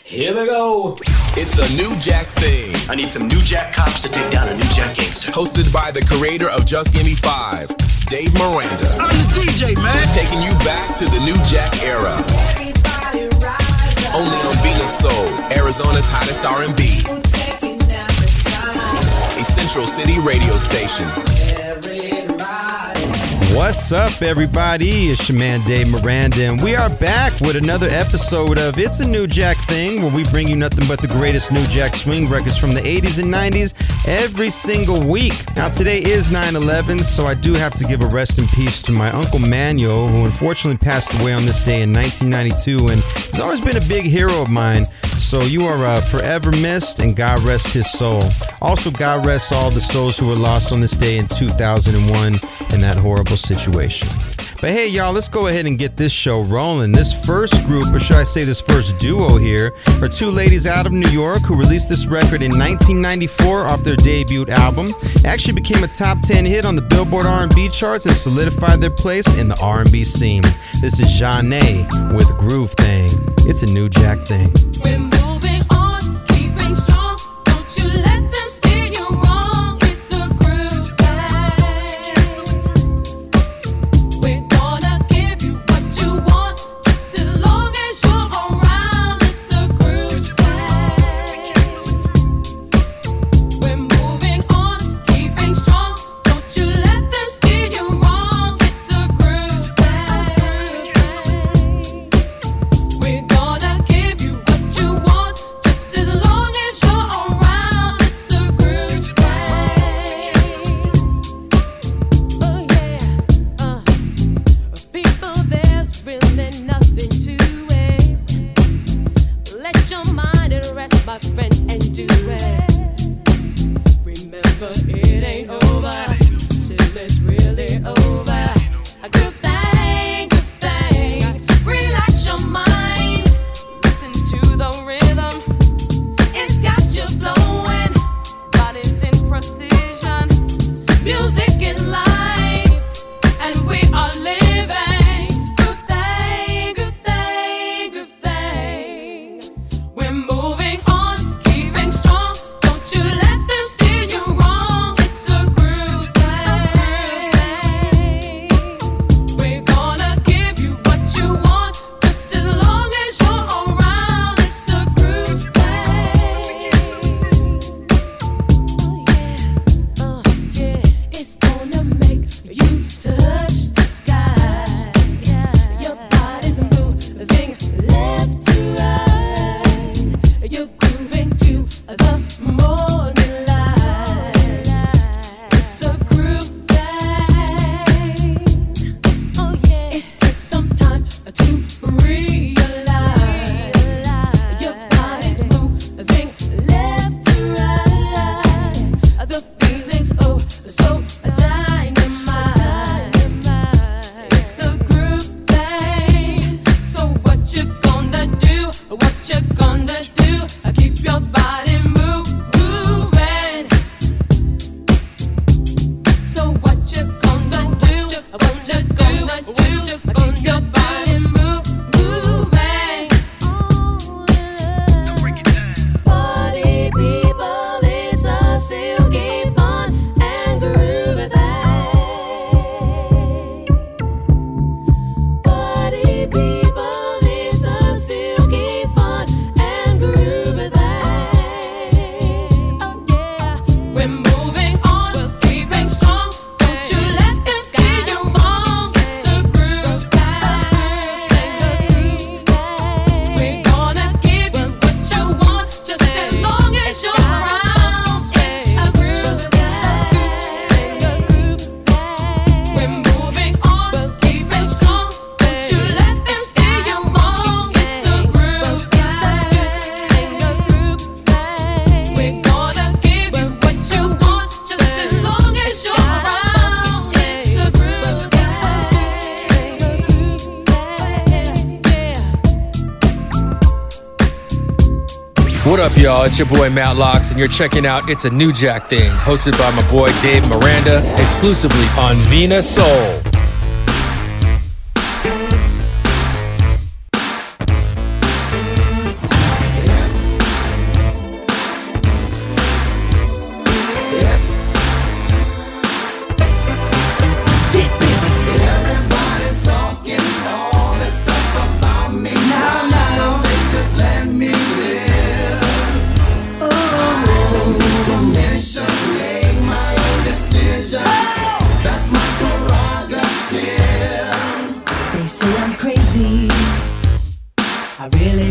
Here we go. It's a New Jack thing. I need some New Jack cops to take down a New Jack gangster. Hosted by the creator of Just Gimme 5, Dave Miranda. I'm the DJ, man. Taking you back to the New Jack era. Only on Venus Soul, Arizona's hottest R&B. A Central City radio station. What's up, everybody? It's your man Dave Miranda, and we are back with another episode of It's a New Jack Thing, where we bring you nothing but the greatest New Jack swing records from the 80s and 90s every single week. Now, today is 9/11, so I do have to give a rest in peace to my Uncle Manuel, who unfortunately passed away on this day in 1992, and he's always been a big hero of mine. So you are forever missed, and God rest his soul. Also, God rest all the souls who were lost on this day in 2001 in that horrible situation. But hey, y'all, let's go ahead and get this show rolling. This first group, or should I say this first duo here, are two ladies out of New York who released this record in 1994 off their debut album. It actually became a top 10 hit on the Billboard R&B charts and solidified their place in the R&B scene. This is Zhané with Groove Thing. It's a New Jack Thing. We're moving on, keeping strong. Don't you let them steer you wrong. It's a groove thing. We're gonna give you what you want, just as long as you're around. It's a groove thing. We're moving on, keeping strong. Don't you let them steer you wrong. It's a groove thing. We're gonna give you what you want, just as long as you're around. It's a groove thing. Oh yeah, people, there's really nothing to it. Let your mind rest, my friend, and do it. Remember, it ain't over till it's really over. A good thing, relax your mind. Listen to the rhythm, it's got you flowing. Body's in precision, music is life, and we are living. Good thing, we're moving on, keeping strong. Don't you let them steer you wrong. It's a groove thing. We're gonna give you what you want, just as long as you're around. It's a groove thing. Oh yeah, it's gonna make you touch the sky. Your body's moving left to right. You're grooving to the morning light. It's a groove thing. Oh yeah, it takes some time to realize. Your body's moving left to right. The feeling's oh so dynamite. It's a groove thing. So what you gonna do? What you gonna do? Keep your body moving. So what you gonna do? What you gonna do? Keep your body moving. Party people, it's a silky fun and groovy thing. Party people, it's a silky fun and groovy thing. Oh yeah, we're moving on, keeping strong. Don't you let them steer you wrong. It's a groove thing. We're gonna give you what you want, just as long as you're around. It's a groove thing. We're moving on, keeping strong. Don't you let them steer you wrong. It's a groove thing. We're gonna give you what you want, just as long as you're around. It's a groove thing. What up, y'all? It's your boy Matt Locks, and you're checking out It's a New Jack Thing, hosted by my boy Dave Miranda, exclusively on Venus Soul.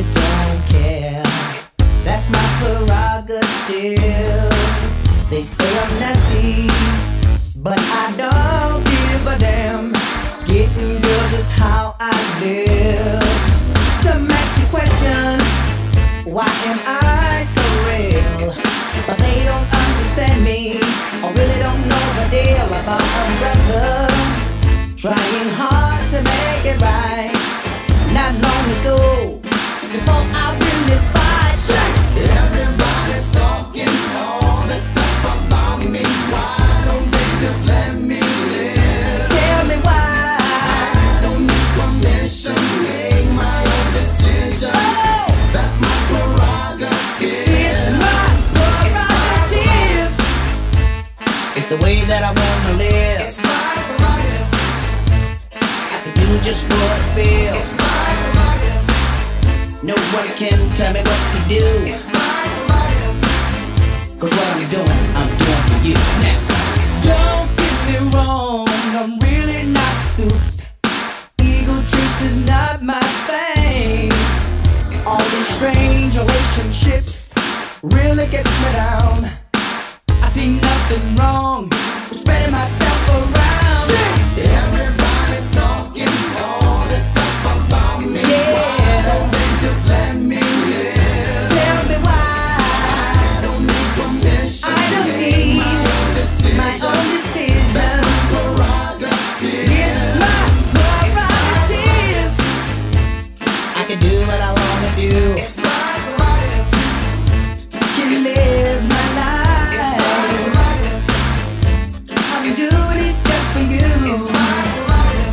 don't care. That's my prerogative. They say I'm nasty, but I don't give a damn. Getting girls is how I live. Some ask me questions, why am I so real? But they don't understand me, or really don't know the deal about a brother trying hard to make it right. Not long ago, before I win this fight, everybody's talking all this stuff about me. Why don't they just let me live? Tell me why. I don't need permission, make my own decisions. Oh, that's my prerogative. It's my prerogative. It's the way that I wanna live. It's my prerogative. I can do just what I feel. It's my prerogative. Nobody can tell me what to do. It's my prerogative. 'Cause what I'm doing for you now. Don't get me wrong, I'm really not suit. Ego trips is not my thing. All these strange relationships really gets me down. I see nothing wrong with spreading myself around. Everybody's talking all this stuff about me. Yeah. Why don't they just let me live? Tell me why. I don't need permission. I don't need my own decision. That's my prerogative. It's my prerogative. I can do what I wanna do. It's my prerogative. Can live my life. It's my prerogative. I'm doing it just for you. It's my prerogative.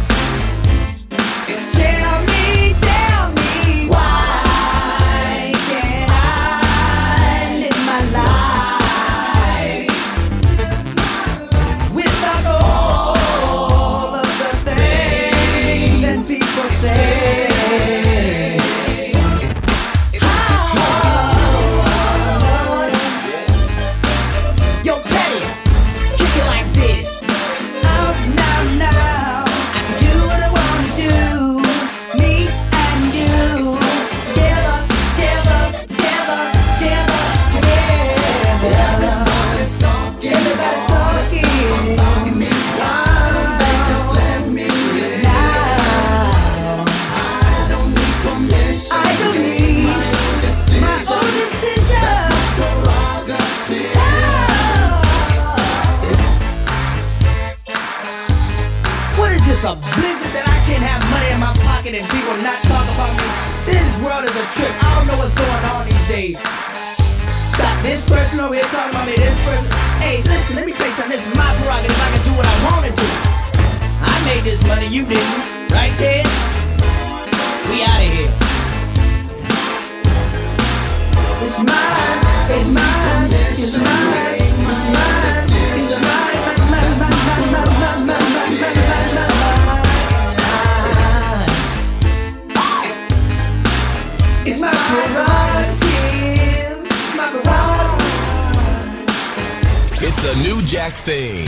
Tell me why can't I live my life without all of the things that people say? Yo, Teddy, kick it like this. Out now, I can do what I wanna do. Me and you, together, together, together, together, together. Everybody's talking about me. Why don't they just let me live? Now, I don't need permission. I don't need my own decision. That's my prerogative. What is this, a blizzard that I can't have money in my pocket and people not talk about me? This world is a trip. I don't know what's going on these days. Got this person over here talking about me, this person. Hey, listen, let me tell you something. This is my prerogative. I can do what I want to do. I made this money, you didn't. Right, Ted? We out of here. It's mine, it's mine, it's mine, it's mine, it's mine, it's my prerogative, it's my prerogative. It's a New Jack thing.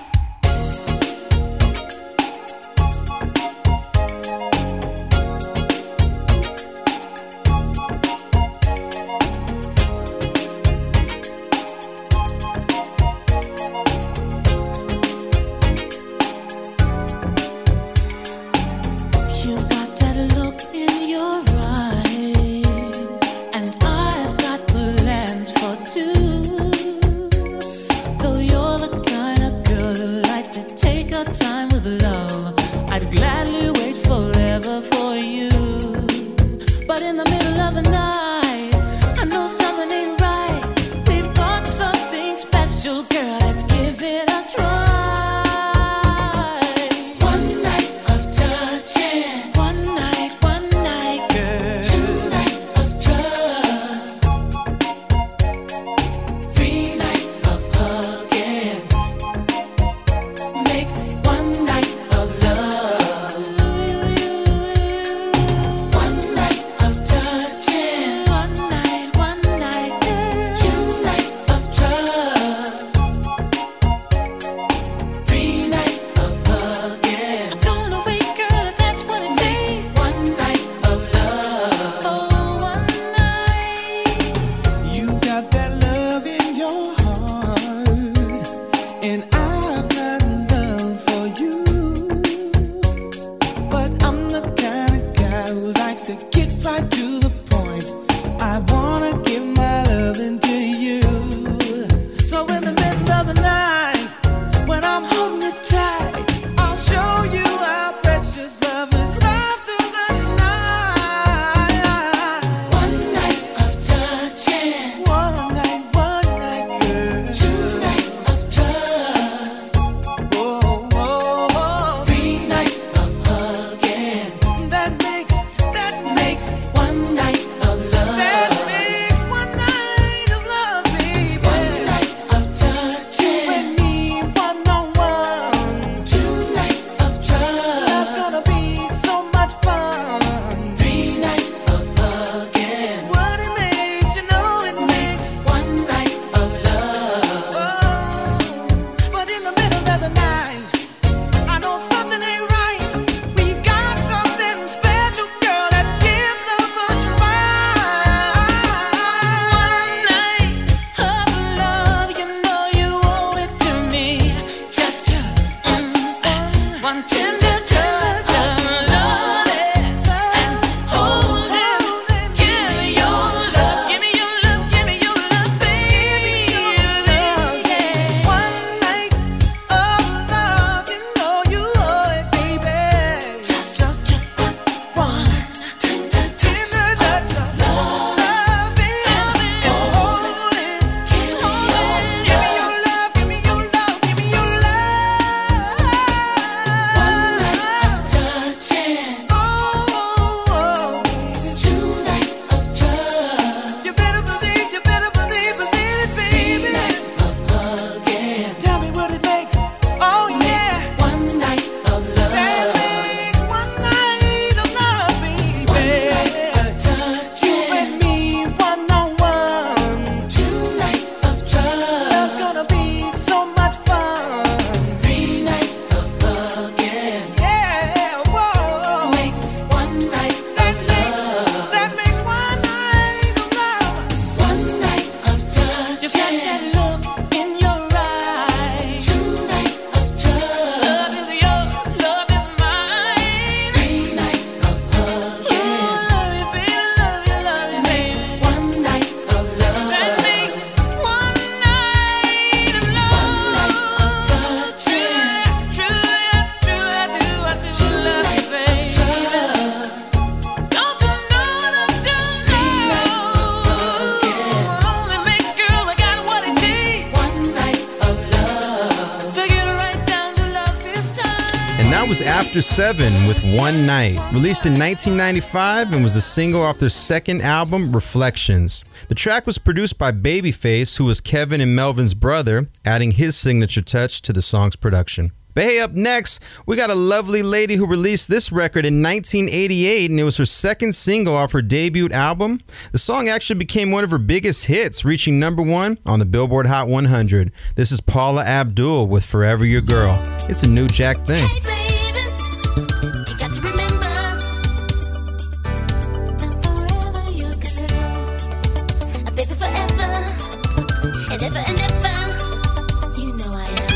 You've got that look in your eyes, and I've got plans for two. Though you're the kind of After 7 with One Night, released in 1995 and was the single off their second album, Reflections. The track was produced by Babyface, who was Kevin and Melvin's brother, adding his signature touch to the song's production. But hey, up next, we got a lovely lady who released this record in 1988, and it was her second single off her debut album. The song actually became one of her biggest hits, reaching #1 on the Billboard Hot 100. This is Paula Abdul with Forever Your Girl. It's a New Jack thing. Hey baby, you got to remember, I'm forever your girl. Baby, forever and ever and ever. You know I am.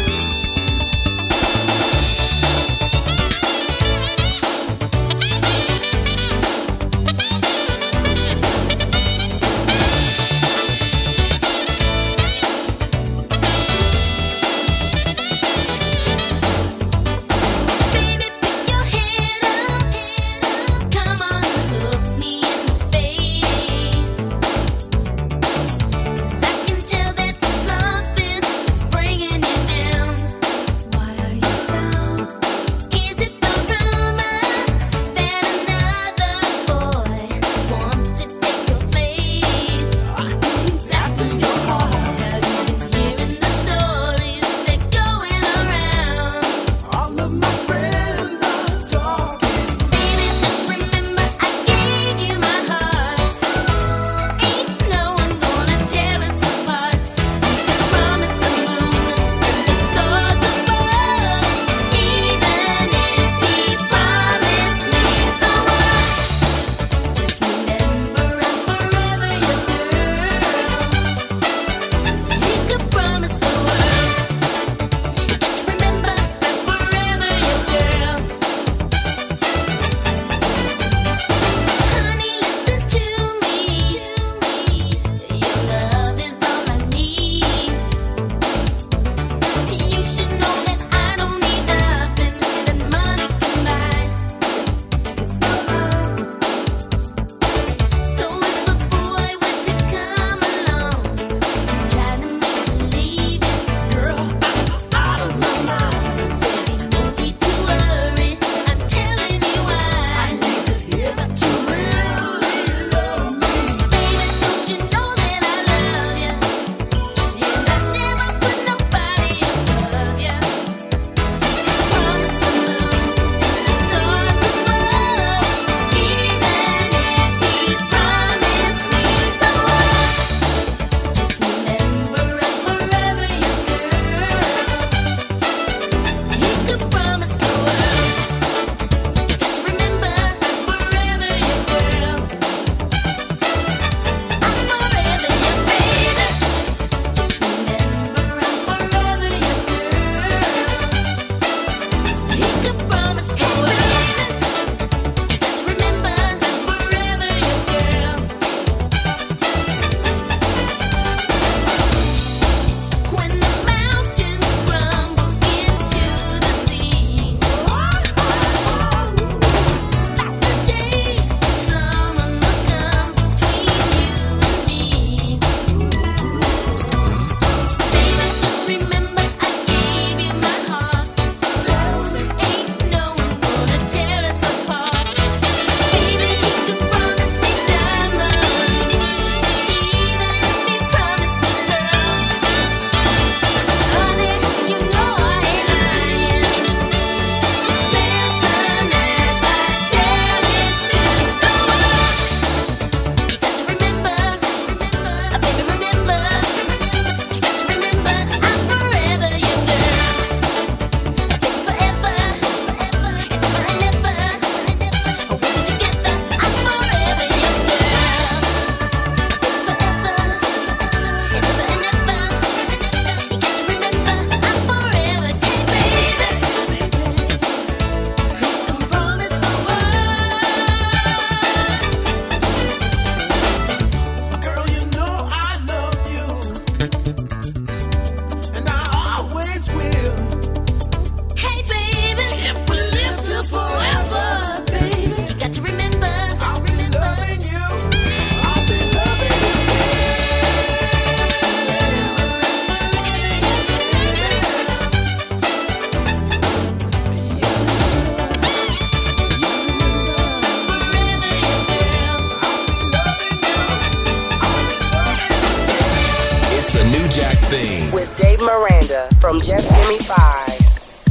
New Jack Thing. With Dave Miranda from Just Give Me 5.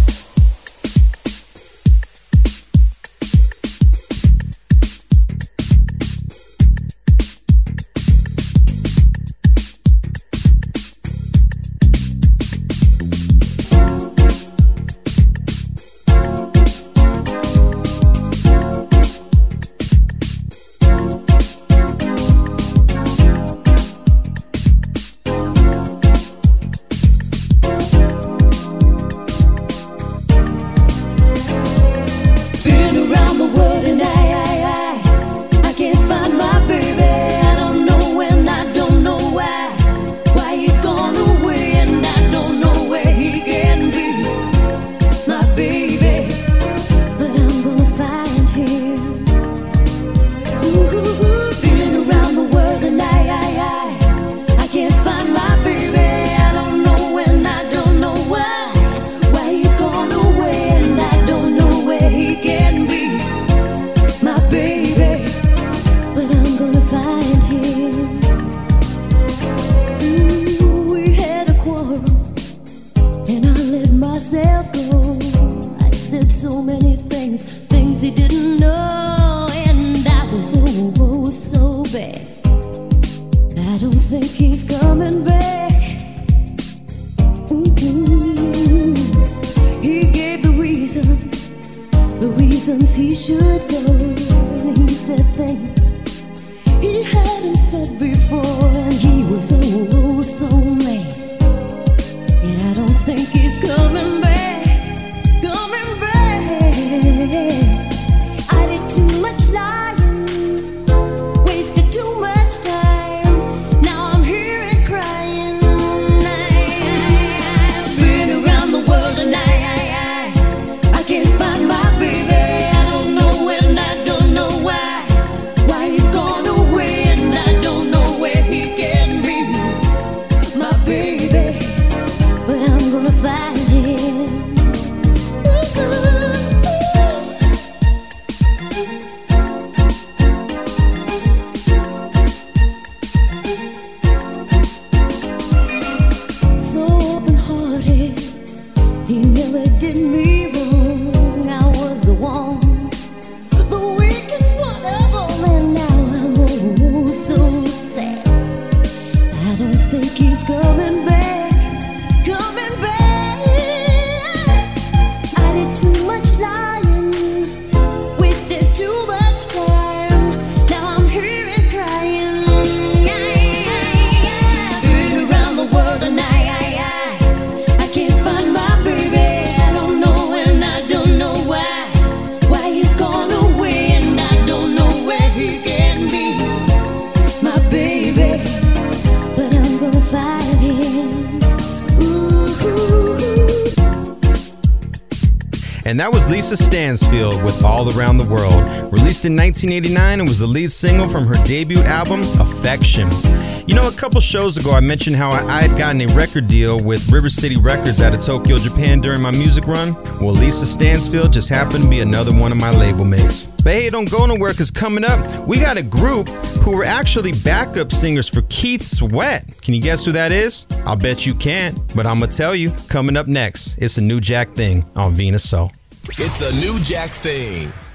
And that was Lisa Stansfield with All Around the World. Released in 1989 and was the lead single from her debut album, Affection. You know, a couple shows ago I mentioned how I had gotten a record deal with River City Records out of Tokyo, Japan during my music run. Well, Lisa Stansfield just happened to be another one of my label mates. But hey, don't go nowhere, because coming up, we got a group who were actually backup singers for Keith Sweat. Can you guess who that is? I'll bet you can't, but I'm going to tell you. Coming up next, it's a New Jack Thing on Venus Soul. It's a New Jack Thing.